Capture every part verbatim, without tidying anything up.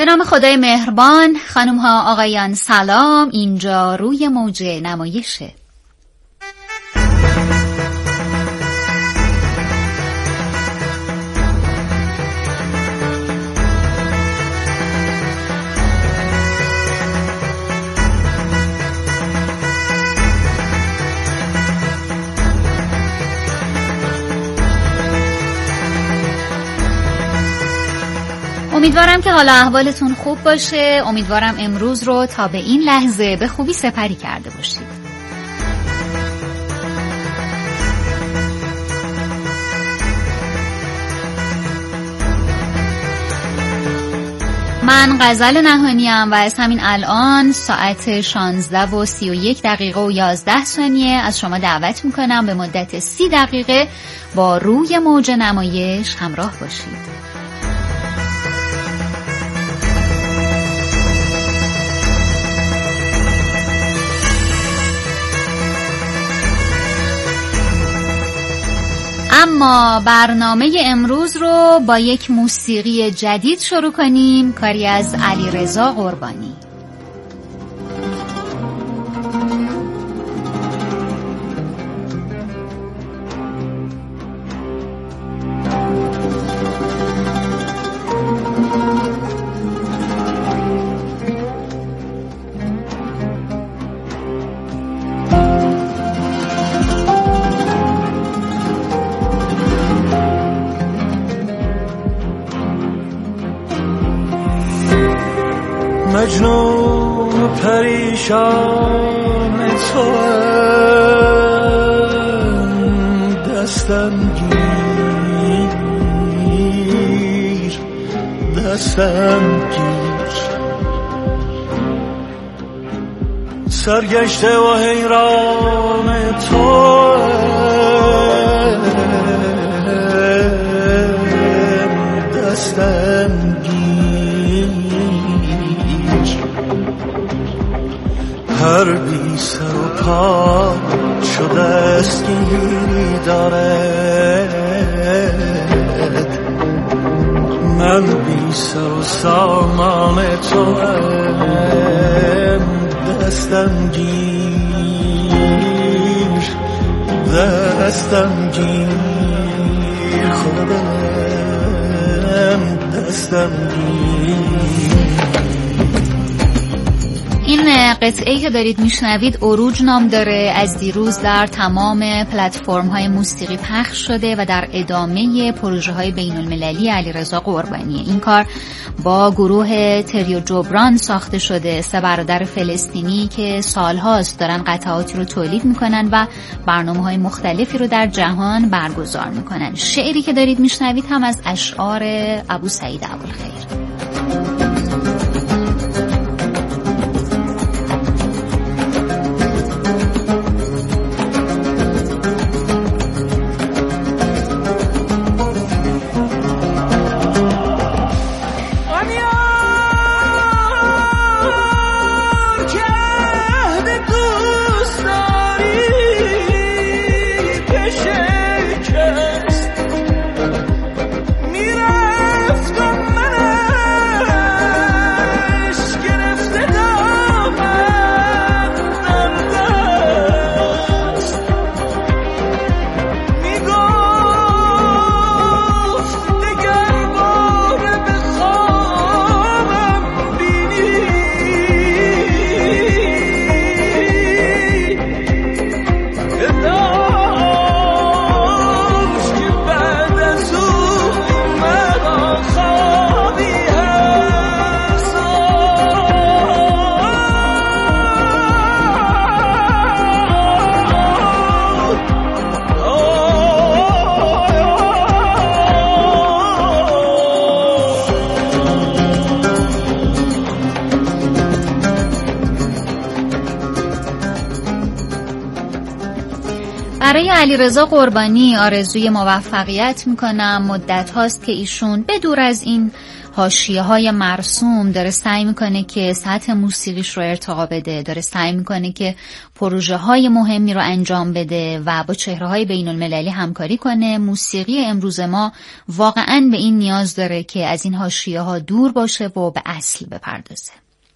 به نام خدای مهربان. خانم ها آقایان سلام، اینجا روی موج نمایشه. امیدوارم که حالا احوالتون خوب باشه. امیدوارم امروز رو تا به این لحظه به خوبی سپری کرده باشید. من غزل نهانیم و از همین الان ساعت شانزده و سی و یک دقیقه و یازده ثانیه از شما دعوت میکنم به مدت سی دقیقه با روی موج نمایش همراه باشید. اما برنامه امروز رو با یک موسیقی جدید شروع کنیم، کاری از علیرضا قربانی. مجنون پریشان توام، دستم گیر دستم گیر، سرگشته و حیران توام، دستم هر بی سر و پا شده است گیری دارد، من بی سر و سامان تو هم، دستم گیر دستم گیر خودم، دستم گیر. این قطعه‌ای که دارید میشنوید عروج نام داره، از دیروز در تمام پلتفرم‌های موسیقی پخش شده و در ادامه پروژه‌های بین‌المللی علیرضا قربانی. این کار با گروه تریو جبران ساخته شده، سه برادر فلسطینی که سالهاست دارن قطعاتی رو تولید میکنن و برنامه‌های مختلفی رو در جهان برگزار میکنن. شعری که دارید میشنوید هم از اشعار ابو سعید ابوالخیر. برای علیرضا قربانی آرزوی موفقیت میکنم. مدت هاست که ایشون به دور از این حاشیه‌های مرسوم داره سعی میکنه که سطح موسیقیش رو ارتقا بده، داره سعی میکنه که پروژه‌های مهمی رو انجام بده و با چهره‌های بین‌المللی همکاری کنه. موسیقی امروز ما واقعاً به این نیاز داره که از این حاشیه‌ها دور باشه و به اصل بپردازه.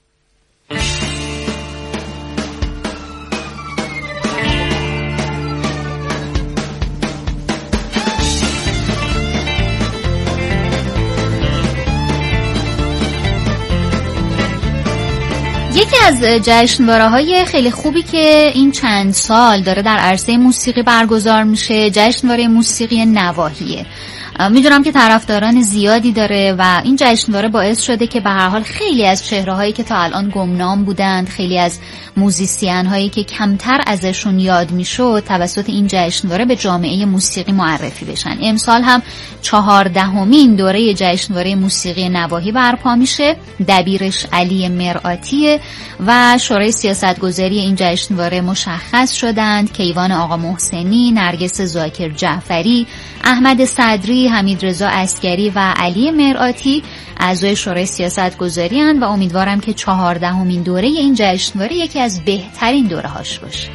یکی از جشنواره‌های خیلی خوبی که این چند سال داره در عرصه موسیقی برگزار میشه جشنواره موسیقی نواحیه. میدونم که طرفداران زیادی داره و این جشنواره باعث شده که به هر حال خیلی از چهره‌هایی که تا الان گمنام بودند، خیلی از موزیسین‌هایی که کمتر ازشون یاد میشد توسط این جشنواره به جامعه موسیقی معرفی بشن. امسال هم چهاردهمین دوره جشنواره موسیقی نواحی برپا میشه. دبیرش علی مرآتی و شورای سیاستگذاری این جشنواره مشخص شدند. کیوان آقا محسنی، نرگس زاکر جعفری، احمد صدری، حمیدرضا عسکری و علی مرآتی اعضای شورای سیاستگذاری اند و امیدوارم که چهاردهمین دوره این جشنواره یکی از بهترین دوره هاش باشه.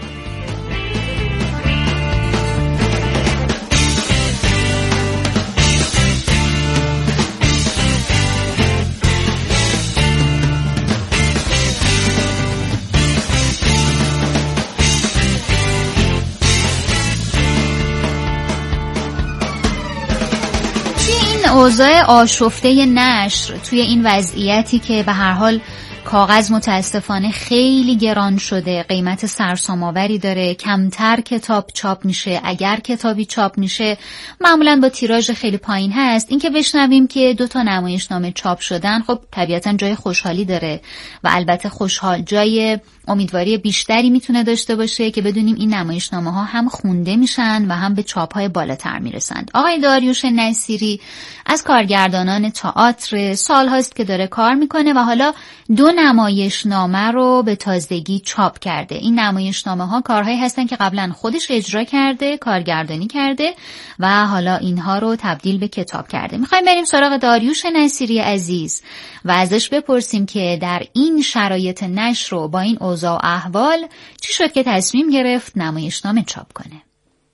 اوضاع آشفته نشر، توی این وضعیتی که به هر حال کاغذ متاسفانه خیلی گران شده، قیمت سرسام‌آوری داره، کمتر کتاب چاپ میشه، اگر کتابی چاپ میشه معمولاً با تیراژ خیلی پایین هست. این که بشنویم که دو تا نمایشنامه چاپ شدن خب طبیعتاً جای خوشحالی داره و البته خوشحال جای امیدواری بیشتری میتونه داشته باشه که بدونیم این نمایشنامه ها هم خونده میشن و هم به چاپ های بالاتر میرسند. آقای داریوش نصیری از کارگردانان تئاتر، سال هاست که داره کار میکنه و حالا دو نمایشنامه رو به تازگی چاپ کرده. این نمایشنامه ها کارهایی هستن که قبلا خودش اجرا کرده، کارگردانی کرده و حالا اینها رو تبدیل به کتاب کرده. میخوایم بریم سراغ داریوش نصیری عزیز و ازش بپرسیم که در این شرایط نشر رو با این اوضاع و احوال چی شد که تصمیم گرفت نمایشنامه چاپ کنه.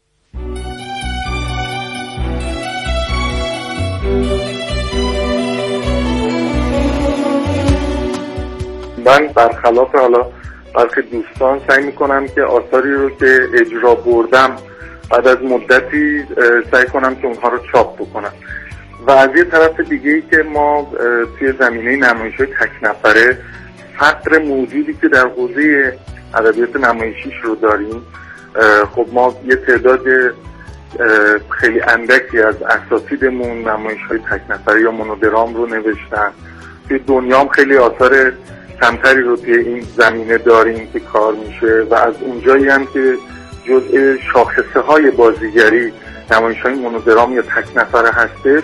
من برخلاف حالا برخی دوستان سعی میکنم که آثاری رو که اجرا بردم بعد از مدتی سعی کنم که اونها رو چاپ بکنم و از یه طرف دیگه ای که ما توی زمینه نمایش‌های تک نفره فقر موجودی که در حوزه ادبیات نمایشیش رو داریم، خب ما یه تعداد خیلی اندکی از اساتیدمون نمایش‌های تک نفره یا مونودرام رو نوشتن. توی دنیا هم خیلی آثار کمتری رو توی این زمینه داریم که کار میشه و از اونجایی هم که جزء شاخصه های بازیگری نمایش‌های مونودرام یا تک نفره هستش،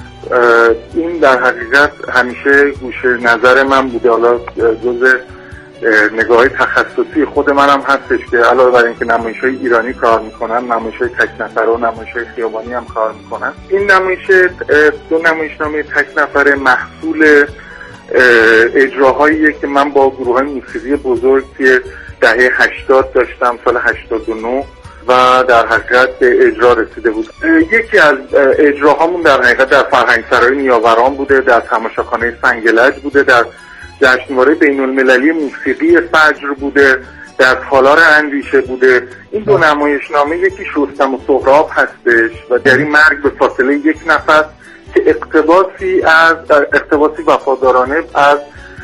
این در حقیقت همیشه گوشه نظر من بوده. حالا جزء نگاه‌های تخصصی خود منم هستش که علاوه بر اینکه نمایش‌های ایرانی کار میکنن، نمایش‌های تک نفره و نمایش‌های خیابانی هم کار میکنن. این نمایش دو نمایشنامه تک نفره محصول اجراهاییه که من با گروه‌های موسیقی بزرگ توی دهه هشتاد داشتم، سال هشتاد و نه، و در حقیقت به اجرا رسیده بود. یکی از اجراهامون در حقیقت در فرهنگسرای نیاوران بوده، در تماشاخانه سنگلج بوده، در جشنواره بین‌المللی موسیقی فجر بوده، در تالار اندیشه بوده. این دو نمایشنامه یکی رستم و سهراب هستش و در این مرگ به فاصله یک نفس که اقتباسی از اقتباسی وفادارانه از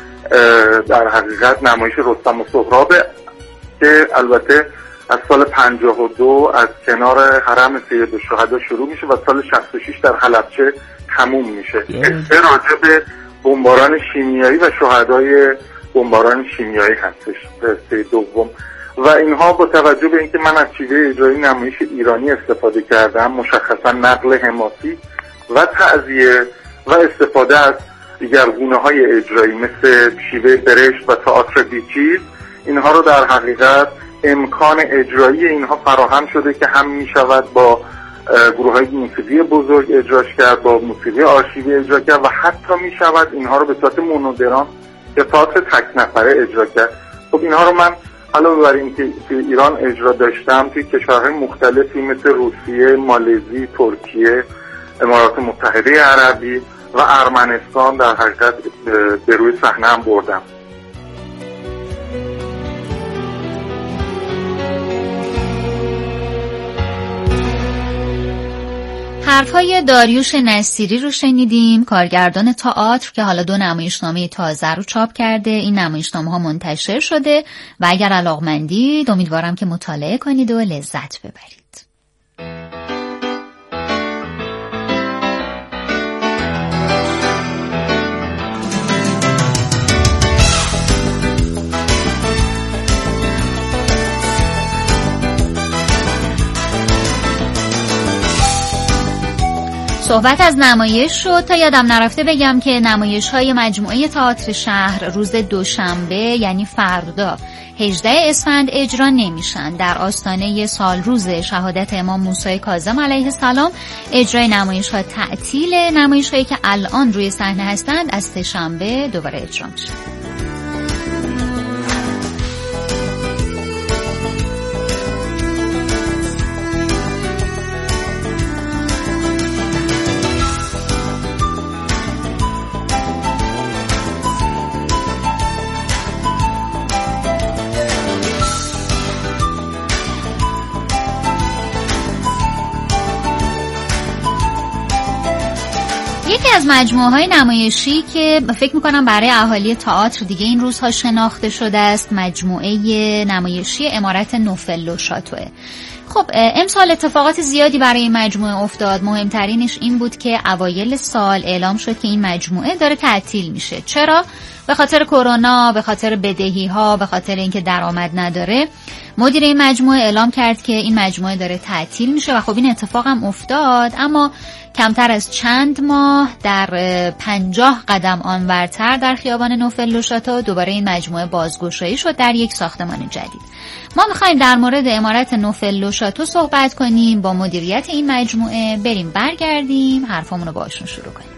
در حقیقت نمایش رستم و سهراب که البته از سال پنجاه و دو از کنار حرم سید الشهدا شروع میشه و سال شصت و شش در حلبچه تموم میشه. قصه راجع به بمباران شیمیایی و شهدای بمباران شیمیایی هستش قصه دوم و اینها با توجه به اینکه من از شیوه اجرایی نمایش ایرانی استفاده کردم، مشخصا نقل حماسی و تعزیه و استفاده از دیگر گونه‌های اجرایی مثل شیوه برشت و تئاتر بیچیز، اینها رو در حقیقت امکان اجرایی اینها فراهم شده که هم می شود با گروه های موسیقی بزرگ اجراش کرد، با موسیقی آرشیوی اجرا کرد و حتی می شود اینها رو به صورت مونودرام یا تئاتر تک نفره اجرا کرد. خب اینها رو من علاوه بر این که توی ایران اجرا داشتم، توی کشورهای مختلفی مثل روسیه، مالزی، ترکیه، امارات متحده عربی و ارمنستان در حقیقت به روی صحنه هم بردم. حرفهای داریوش نصیری رو شنیدیم، کارگردان تئاتر که حالا دو نمایشنامه تازه رو چاپ کرده. این نمایشنامه ها منتشر شده و اگر علاقمندید امیدوارم که مطالعه کنید و لذت ببرید. صحبت از نمایش شد. تا یادم نرفته بگم که نمایش های مجموعه تئاتر شهر روز دوشنبه یعنی فردا هجدهم اسفند اجرا نمیشن. در آستانه سال روز شهادت امام موسی کاظم علیه السلام اجرای نمایش ها تعطیل. نمایش هایی که الان روی صحنه هستند از سه‌شنبه دوباره اجرا میشن. یکی از مجموعه های نمایشی که فکر میکنم برای اهالی تئاتر دیگه این روزها شناخته شده است، مجموعه نمایشی عمارت نوفل و شاتوه. خب امسال اتفاقات زیادی برای این مجموعه افتاد. مهمترینش این بود که اوایل سال اعلام شد که این مجموعه داره تعطیل میشه. چرا؟ به خاطر کرونا، به خاطر بدهی ها، به خاطر اینکه درآمد نداره. مدیر این مجموعه اعلام کرد که این مجموعه داره تعطیل میشه و خب این اتفاق هم افتاد. اما کمتر از چند ماه در پنجاه قدم آنورتر در خیابان نوفل و شاتو دوباره این مجموعه بازگشایی شد در یک ساختمان جدید. ما میخوایم در مورد عمارت نوفل و شاتو صحبت کنیم، با مدیریت این مجموعه بریم برگردیم حرفامون رو باشون شروع کنیم.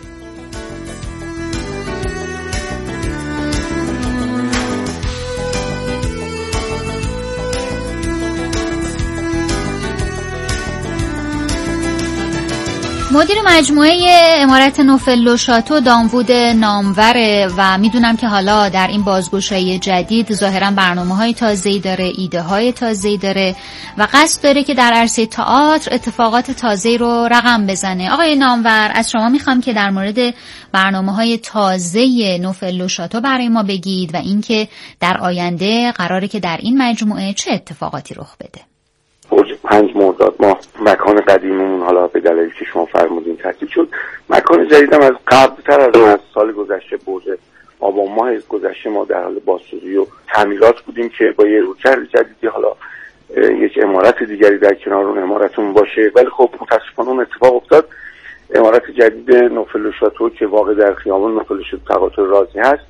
مدیر مجموعه عمارت نوفل و شاتو داوود ناموره و میدونم که حالا در این بازگشایی جدید ظاهرا برنامه‌های تازه‌ای داره، ایده‌های تازه‌ای داره و قصد داره که در عرصه تئاتر اتفاقات تازه‌ای رو رقم بزنه. آقای نامور، از شما میخوام که در مورد برنامه‌های تازه نوفل و شاتو برای ما بگید و اینکه در آینده قراره که در این مجموعه چه اتفاقاتی رخ بده. پنج مرداد ما مکان قدیممون حالا به دلیلی که شما فرمودین تعطیل شد. مکان جدیدم از قبل‌تر از از سال گذشته برج آبان ماه گذشته ما در حال بازسازی و تعمیرات بودیم که با یه رویکرد جدیدی حالا یک عمارت دیگری در کنار اون عمارتمون باشه، ولی خب متاسفانه اون اتفاق افتاد. عمارت جدید نوفل و شاتو که واقع در خیابان نوفل و شاتو تقاطع رازی هست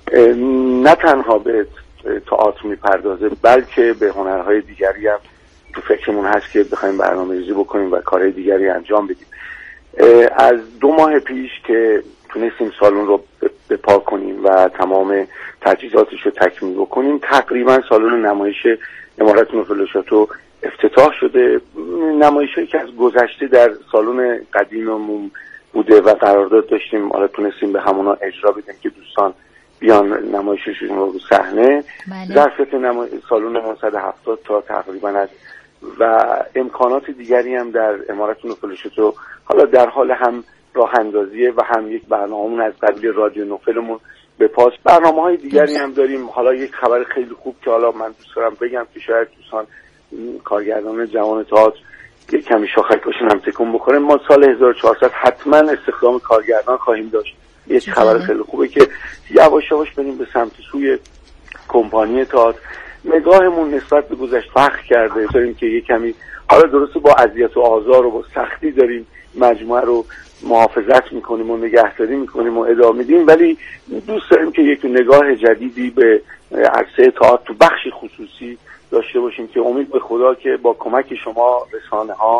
نه تنها به تئاتر میپردازه بلکه به هنرهای دیگری هم تو فکرمون هست که بخوایم برنامه‌ریزی بکنیم و کارهای دیگری انجام بدیم. از دو ماه پیش که تونستیم سالن رو بپا کنیم و تمام تجهیزاتش رو تکمیل بکنیم، تقریبا سالن نمایش عمارت نوفل و شاتو افتتاح شده. نمایشی که از گذشته در سالن قدیممون بوده و قرارداد داشتیم، حالا تونستیم به همونا اجرا بدیم که دوستان بیان نمایششون رو رو صحنه. ظرفیت نمای... سالن ما صد و هفتاد تا تقریبا از و امکانات دیگری هم در عمارت نوفل و شاتو حالا در حال هم راه اندازیه و هم یک برنامه‌مون از قبیل رادیو نوفلمون به پاس. برنامه‌های دیگری هم داریم. حالا یک خبر خیلی خوب که حالا من دوست دارم بگم که شاید دوستان کارگردان جوان تئاتر یک کمی شاخک‌هاشون هم تکون بخوره، ما سال هزار و چهارصد حتما استخدام کارگردان خواهیم داشت. یک خبر خیلی خوبه که یواش یواش بریم به سمت سوی کمپانی تئاتر. نگاهمون نسبت به گذشته فرق کرده، داریم که یک کمی حالا درسته با اذیت و آزار و با سختی داریم مجموعه رو محافظت میکنیم و نگهداری میکنیم و ادامه میدیم، ولی دوست داریم که یک نگاه جدیدی به عرصه تئاتر تو بخش خصوصی داشته باشیم که امید به خدا که با کمک شما رسانه ها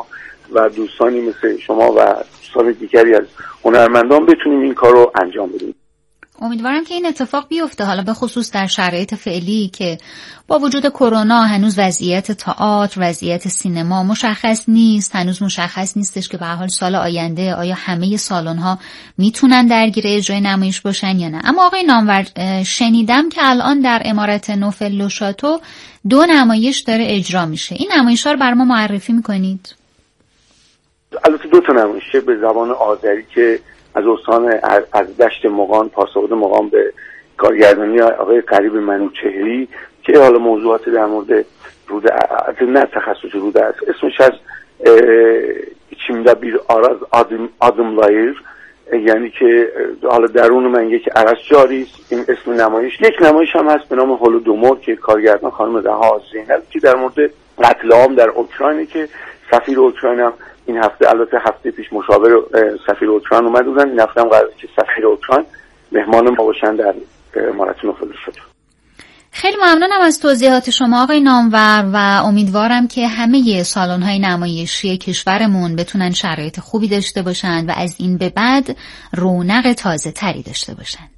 و دوستانی مثل شما و دوستان دیگری از هنرمندان بتونیم این کار رو انجام بدیم. امیدوارم که این اتفاق بیفته، حالا به خصوص در شرایط فعلی که با وجود کرونا هنوز وضعیت تئاتر، وضعیت سینما مشخص نیست، هنوز مشخص نیستش که به هر حال سال آینده آیا همه سالن‌ها میتونن درگیر اجرای نمایش باشن یا نه. اما آقای نامور، شنیدم که الان در عمارت نوفل لوشاتو دو نمایش داره اجرا میشه. این نمایش‌ها رو برام معرفی میکنید؟ البته دو تا نمایشه به زبان آذری که از استان از دشت مغان، پاسخگوی مقام به کارگردانی آقای قریب منوچهری که حالا موضوعات در مورد روده نه تخصص روده است، اسمش از چیمده بیر آراز آدم آدم لایر، یعنی که حالا درون من یک عرش جاری است. این اسم نمایش. یک نمایش هم هست به نام هولودومور که کارگردان خانم رها زینب که در مورد قتل عام در اوکراینه که سفیر اوکراین هم این هفته، البته هفته پیش مشاور سفیر اوکراین اومد بودن، این هفته هم قراره که سفیر اوکراین مهمان ما باشن در عمارت نوفل شد. خیلی ممنونم از توضیحات شما آقای نامور و امیدوارم که همه سالن‌های نمایشی کشورمون بتونن شرایط خوبی داشته باشند و از این به بعد رونق تازه تری داشته باشند.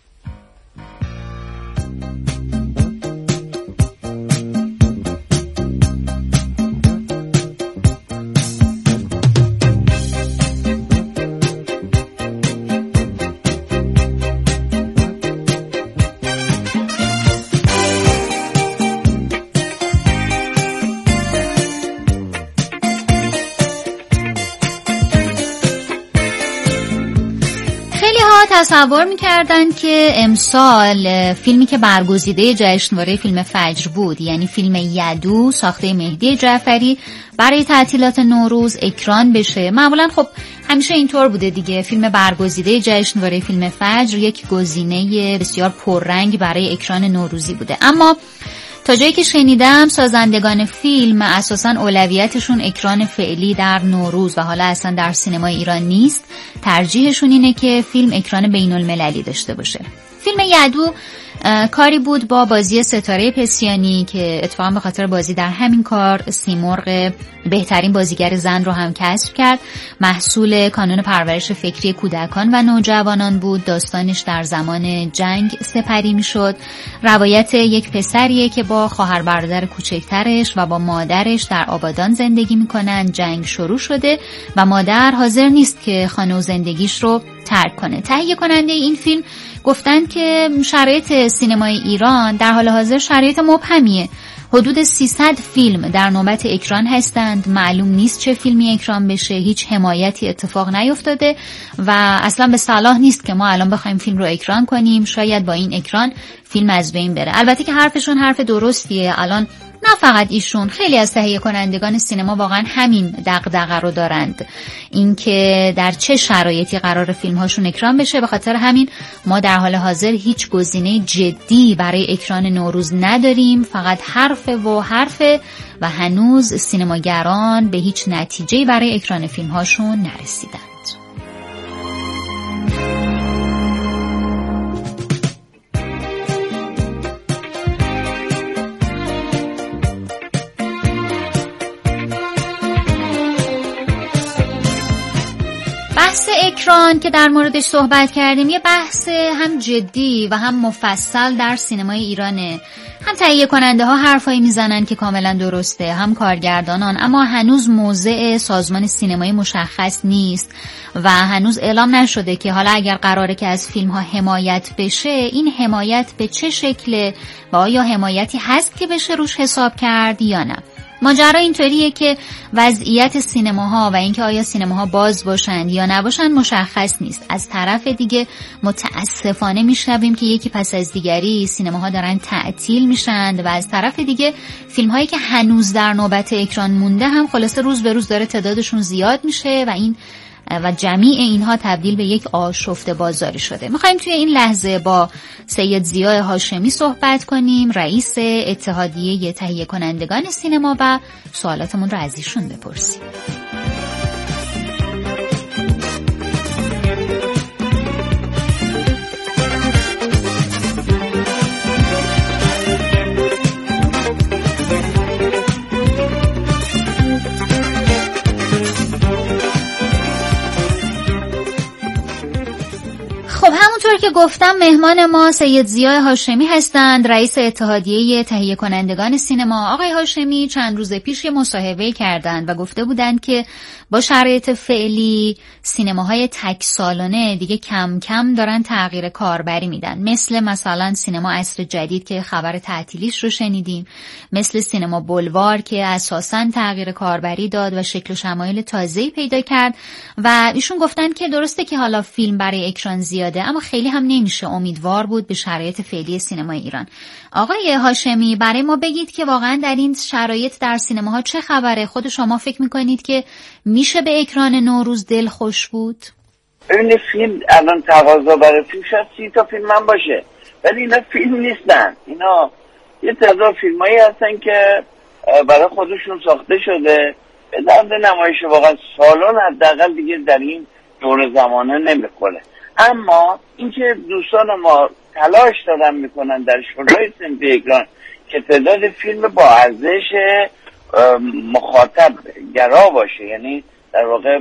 تصور می‌کردن که امسال فیلمی که برگزیده جشنواره فیلم فجر بود، یعنی فیلم یدو ساخته مهدی جعفری، برای تعطیلات نوروز اکران بشه. معمولا خب همیشه اینطور بوده دیگه، فیلم برگزیده جشنواره فیلم فجر یک گزینه بسیار پررنگ برای اکران نوروزی بوده. اما تا جایی که شنیدم سازندگان فیلم اساساً اولویتشون اکران فعلی در نوروز و حالا اصلا در سینمای ایران نیست، ترجیحشون اینه که فیلم اکران بین المللی داشته باشه. فیلم یدو کاری بود با بازی ستاره پسیانی که اتفاقا به خاطر بازی در همین کار سیمرغ بهترین بازیگر زن رو هم کسب کرد. محصول کانون پرورش فکری کودکان و نوجوانان بود. داستانش در زمان جنگ سپری می شد. روایت یک پسریه که با خواهر برادر کوچکترش و با مادرش در آبادان زندگی می کنن. جنگ شروع شده و مادر حاضر نیست که خانه و زندگیش رو ترک کنه. تهیه کننده این فیلم گفتن که شرایط سینمای ایران در حال حاضر شرایط مبهمیه. حدود سیصد فیلم در نوبت اکران هستند، معلوم نیست چه فیلمی اکران بشه، هیچ حمایتی اتفاق نیفتاده و اصلا به صلاح نیست که ما الان بخوایم فیلم رو اکران کنیم. شاید با این اکران فیلم از بین بره. البته که حرفشون حرف درستیه. الان نه فقط ایشون، خیلی از تهیه کنندگان سینما واقعا همین دغدغه رو دارند، اینکه در چه شرایطی قرار فیلم هاشون اکران بشه. به خاطر همین ما در حال حاضر هیچ گزینه جدی برای اکران نوروز نداریم، فقط حرف و حرف و هنوز سینماگران به هیچ نتیجه‌ای برای اکران فیلم هاشون نرسیدند. بحث اکران که در موردش صحبت کردیم یه بحث هم جدی و هم مفصل در سینمای ایرانه. هم تهیه کننده ها حرفایی میزنن که کاملا درسته، هم کارگردانان، اما هنوز موضع سازمان سینمایی مشخص نیست و هنوز اعلام نشده که حالا اگر قراره که از فیلم ها حمایت بشه، این حمایت به چه شکله و آیا حمایتی هست که بشه روش حساب کرد یا نه. ماجرا اینطوریه که وضعیت سینماها و اینکه آیا سینماها باز باشند یا نباشند مشخص نیست. از طرف دیگه متاسفانه میشنویم که یکی پس از دیگری سینماها دارن تعطیل میشند و از طرف دیگه فیلم هایی که هنوز در نوبت اکران مونده هم خلاصه روز به روز داره تعدادشون زیاد میشه و این و جمیع اینها تبدیل به یک آشفته بازاری شده. میخوایم توی این لحظه با سید ضیاء هاشمی صحبت کنیم، رئیس اتحادیه تهیه کنندگان سینما، و سوالاتمون رو از ایشون بپرسیم. گفتم مهمان ما سید ضیاء هاشمی هستند، رئیس اتحادیه تهیه کنندگان سینما. آقای هاشمی چند روز پیش یه مصاحبه کردند و گفته بودند که با شرایط فعلی سینماهای تک سالانه دیگه کم کم دارن تغییر کاربری میدن، مثل مثلا سینما عصر جدید که خبر تعطیلیش رو شنیدیم، مثل سینما بولوار که اساساً تغییر کاربری داد و شکل و شمایل تازه‌ای پیدا کرد. و ایشون گفتن که درسته که حالا فیلم برای اکران زیاده، اما خیلی هم نمیشه امیدوار بود به شرایط فعلی سینمای ایران. آقای هاشمی برای ما بگید که واقعا در این شرایط در سینماها چه خبره؟ خود شما فکر میکنید که میشه به اکران نوروز دل خوش بود؟ این فیلم الان تقاضا برای فیلم شاید سی تا فیلم هم باشه، ولی اینا فیلم نیستن، اینا یه تعداد فیلمایی هستن که برای خودشون ساخته شده به درد نمایش واقعا سالن حداقل دیگه در این دور زمانه نمیخوره. اما اینکه دوستان ما تلاش دارن میکنن در شورای صنفی اکران که تعداد فیلم با ارزش مخاطب گرا باشه، یعنی در واقع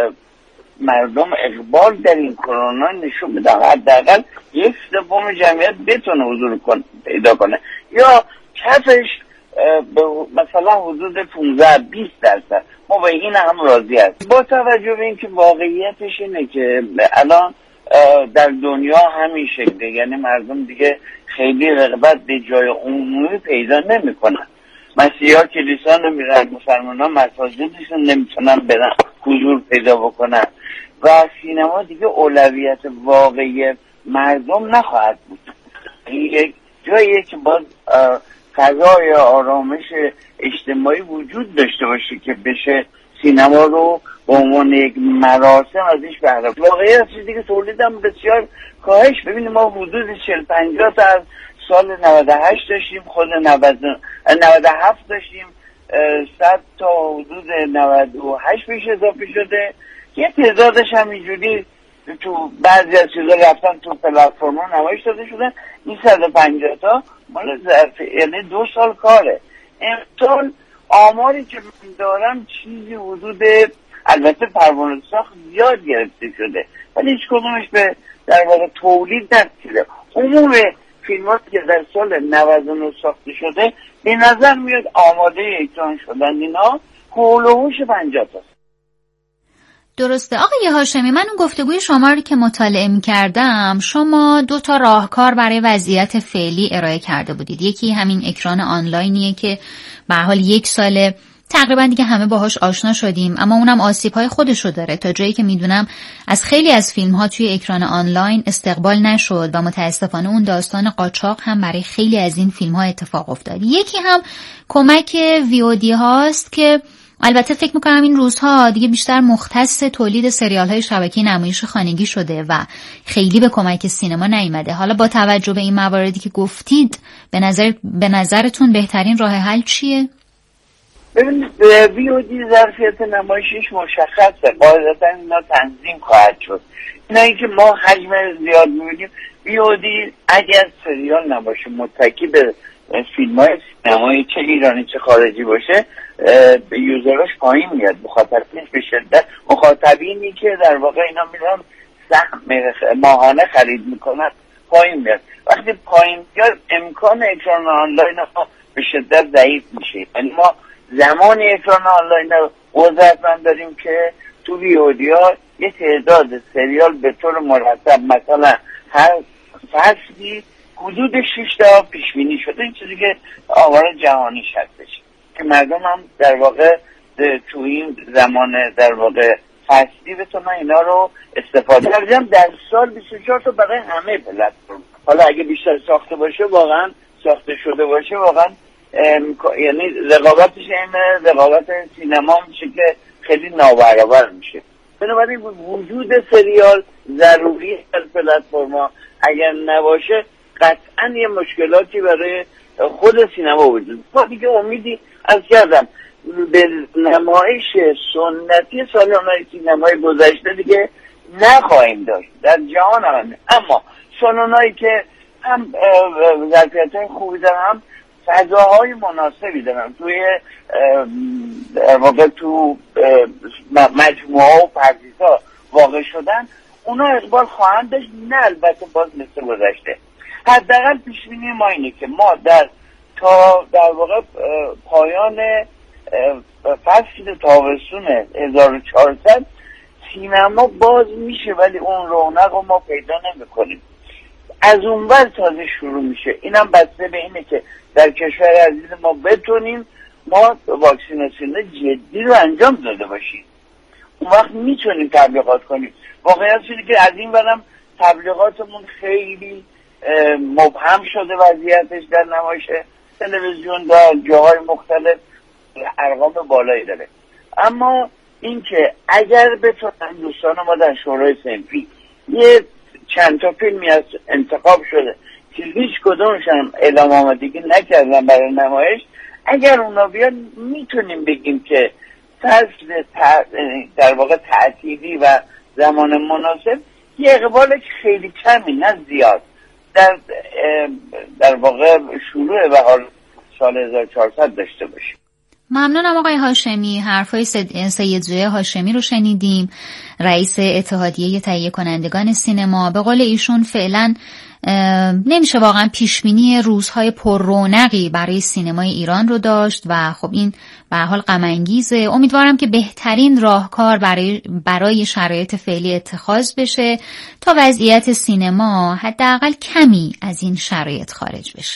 مردم اقبال در این کرونا نشون بده حداقل یک سوم جمعیت بتونه حضور کن پیدا کنه یا کفش مثلا حدود پانزده بیست درصد، ما به این هم راضی هستیم. با توجه به اینکه واقعیتش اینه که الان در دنیا همین شکله، یعنی مردم دیگه خیلی رغبت به جای عمومی پیدا نمی کنن. مسیحا کلیسا نمیرن، مسلمان ها مساجدشون نمیتونن برن حضور پیدا بکنن و سینما دیگه اولویت واقعی مردم نخواهد بود. یک جاییه که باز فضای آرامش اجتماعی وجود داشته باشه که بشه سینما رو به عنوان یک مراسم ازش بهره. واقعیت چیزی دیگه تولیدم بسیار کاهش. ببینیم ما حدود چهل پنجاه تا از سال نود و هشت داشتیم، خود نود و هفت داشتیم، صد تا حدود نود و هشت پیش اضافه شده. یه تعدادش همینجوری تو بعضی از چیزا رفتن تو پلتفرم ها نمایش داده شدن. این صد و پنجاه تا مال ظرف یعنی دو سال کاره. امسال آماری که من دارم چیزی حدود، البته پروانه ساخت زیاد گرفته شده ولی هیچ کدومش به در واقع تولید نرسیده. عموم فیلمات که در سال نود و نه ساخته شده به نظر میاد آماده اکران شدن اینا حول و حوش پنجاه تا. درسته. آقای هاشمی، من اون گفتگوی شما رو که مطالعه می کردم، شما دو تا راهکار برای وضعیت فعلی ارائه کرده بودید. یکی همین اکران آنلاینیه که به حال یک ساله تقریبا دیگه همه باهاش آشنا شدیم، اما اونم آسیب‌های خودشو داره. تا جایی که میدونم از خیلی از فیلم‌ها توی اکران آنلاین استقبال نشد و متاسفانه اون داستان قاچاق هم برای خیلی از این فیلم‌ها اتفاق افتاد. یکی هم کمک وی او دی هاست که البته فکر میکنم این روزها دیگه بیشتر مختص تولید سریال‌های شبکه‌ای نمایش خانگی شده و خیلی به کمک سینما نیامده. حالا با توجه به این مواردی که گفتید به نظر به نظرتون بهترین راه حل چیه؟ ببینید وی او دی ظرفیت نمایشش مشخصه، قاعدتا اینا تنظیم خواهد شد. اینایی که ما حجم زیاد می‌بینیم وی او دی اگر سریال نباشه متکی به فیلم‌های سینمایی چه ایرانی چه خارجی باشه به یوزراش پایین میاد، مخاطبینش به شدت مخاطبینی که در واقع اینا میرن سهم ماهانه خرید میکنن پایین میاد. وقتی پایین میاد امکان اکران آنلاین ها به شدت ضعیف میشه. یعنی ما زمان اکران آنلاین قدرتمند داریم که تو وی او دی ها یه تعداد سریال به طور مرتب مثلا هر فصلی حدود شش تا پیش بینی شده. این چیزی که آمار جهانی هستش که مردم هم در واقع تو این زمان در واقع فصلی بتونن اینا رو استفاده کنن. در سال بیست و چهار تا برای همه پلتفرم. حالا اگه بیشتر ساخته باشه واقعا ساخته شده باشه واقعا یعنی رقابتش این رقابت سینما میشه که خیلی نابرابر میشه. بنابراین وجود سریال ضروری در پلتفرما اگر نباشه قطعا یه مشکلاتی برای خود سینما وجود. ما دیگه امیدی از کردم به نمایش سنتی سالن‌های سینمای گذشته دیگه نخواهیم داشت در جهان هم. اما سالن‌هایی که هم ظرفیت‌های خوبی دارن هم فضاهای مناسبی دارن توی واقع تو مجموعه و پردیس‌ها واقع شدن، اونا اقبال خواهند داشت؟ نه البته باز مثل گذشته. حداقل پیش بینی ما اینه که ما در تا در واقع پایان فصل تابستون هزار و چهارصد سینما باز میشه، ولی اون رونق رو ما پیدا نمی کنیم. از اون ور تازه شروع میشه. اینم بسته به اینه که در کشور عزیز ما بتونیم ما واکسیناسیون جدی رو انجام داده باشیم، اون وقت میتونیم تبلیغات کنیم. واقعیت اینه که از این برم تبلیغاتمون خیلی مبهم شده وضعیتش، در نمایش تلویزیون در جاهای مختلف ارقام بالایی داره. اما اینکه اگر بتونن دوستان ما در شورای صنفی یه چند تا فیلمی از انتخاب شده که هیچ کدومش هم اعلام آمادگی نکردن برای نمایش، اگر اونا بیان میتونیم بگیم که فصل در واقع تعطیلی و زمان مناسب یه اقبال خیلی کمی نه زیاد در در واقع شروع بهار سال هزار و چهارصد داشته باشیم. ممنونم آقای هاشمی. حرفای سید زوی هاشمی رو شنیدیم، رئیس اتحادیه تهیه کنندگان سینما. به قول ایشون فعلا نمیشه واقعا پیشبینی روزهای پر رونقی برای سینمای ایران رو داشت و خب این به هر حال غم انگیزه. امیدوارم که بهترین راهکار برای برای شرایط فعلی اتخاذ بشه تا وضعیت سینما حداقل کمی از این شرایط خارج بشه.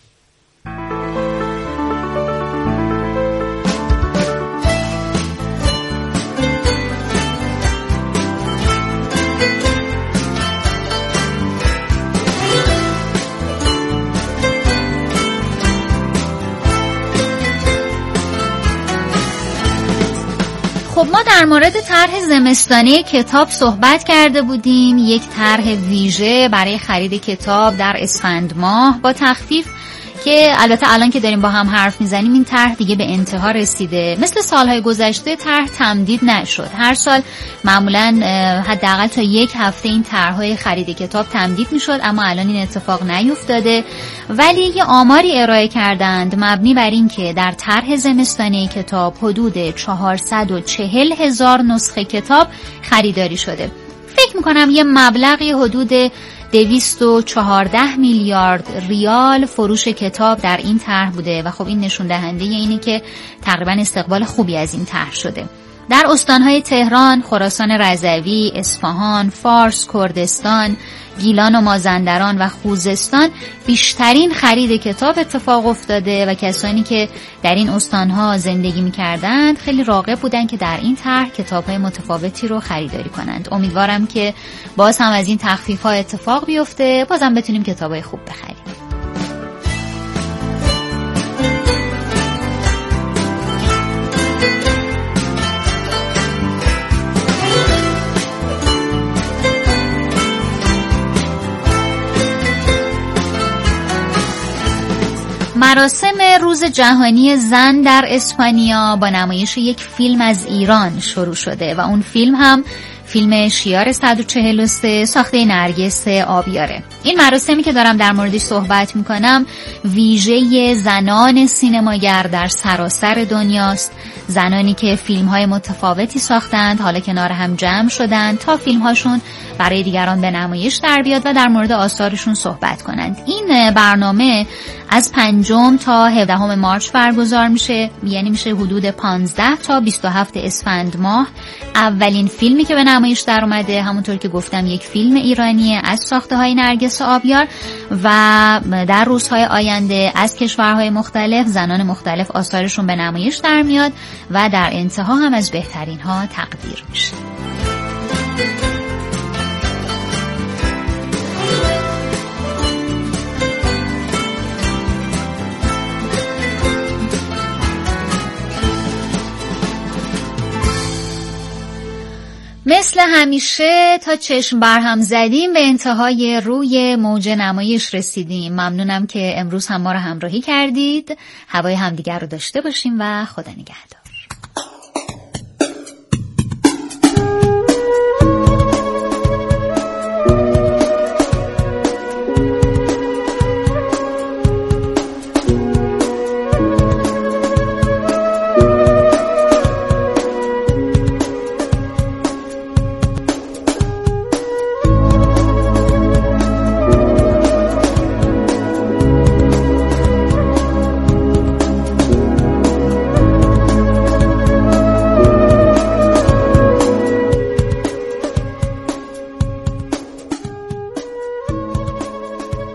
خب ما در مورد طرح زمستانی کتاب صحبت کرده بودیم، یک طرح ویژه برای خرید کتاب در اسفند ماه با تخفیف که البته الان که داریم با هم حرف میزنیم این طرح دیگه به انتها رسیده. مثل سالهای گذشته طرح تمدید نشد. هر سال معمولاً حداقل تا یک هفته این طرح‌های خرید کتاب تمدید میشد، اما الان این اتفاق نیفتاده. ولی یه آماری ارائه کردند مبنی بر این که در طرح زمستانی کتاب حدود چهارصد و چهل هزار نسخه کتاب خریداری شده. فکر میکنم یه مبلغی حدود دویست و چهارده میلیارد ریال فروش کتاب در این طرح بوده و خب این نشون دهنده اینه که تقریبا استقبال خوبی از این طرح شده. در استانهای تهران، خراسان رضوی، اصفهان، فارس، کردستان، گیلان و مازندران و خوزستان بیشترین خرید کتاب اتفاق افتاده و کسانی که در این استانها زندگی می‌کردند خیلی راغب بودند که در این طرح کتاب‌های متفاوتی رو خریداری کنند. امیدوارم که باز هم از این تخفیف‌ها اتفاق بیفته، بازم بتونیم کتاب‌های خوب بخریم. مراسم روز جهانی زن در اسپانیا با نمایش یک فیلم از ایران شروع شده و اون فیلم هم فیلم شیار صد و چهل و سه ساخته نرگس آبیاره. این مراسمی که دارم در موردش صحبت میکنم ویژه زنان سینماگر در سراسر دنیاست، زنانی که فیلم‌های متفاوتی ساختند، حالا کنار هم جمع شدند تا فیلم‌هاشون برای دیگران به نمایش در بیاد و در مورد آثارشون صحبت کنند. این برنامه از پنجم تا هفدهم مارس برگزار میشه، یعنی میشه حدود پانزده تا بیست و هفت اسفند ماه. اولین فیلمی که به نمایش در اومده همونطور که گفتم یک فیلم ایرانیه از ساخته‌های نرگس آبیار و در روزهای آینده از کشورهای مختلف زنان مختلف آثارشون به نمایش در میاد و در انتها هم از بهترین ها تقدیر میشه. مثل همیشه تا چشم برهم زدیم به انتهای روی موج نمایش رسیدیم. ممنونم که امروز هم ما رو همراهی کردید. هوای همدیگر رو داشته باشیم و خدا نگهدار.